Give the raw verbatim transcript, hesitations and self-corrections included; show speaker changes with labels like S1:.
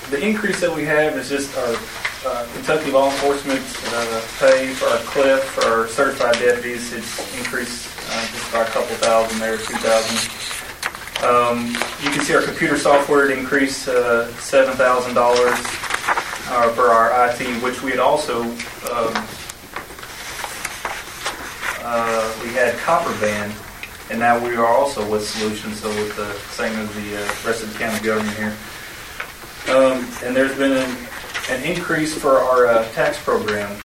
S1: the increase that we have is just our uh, Kentucky law enforcement uh, pay for our C L I F, for our certified deputies. It's increased uh, just by a couple thousand there, two thousand. Um, you can see our computer software increased uh, seven thousand dollars uh, for our I T, which we had also, um, uh, we had Copper Band, and now we are also with Solutions, so with the same as the uh, rest of the county government here. Um, and there's been an, an increase for our uh, tax program.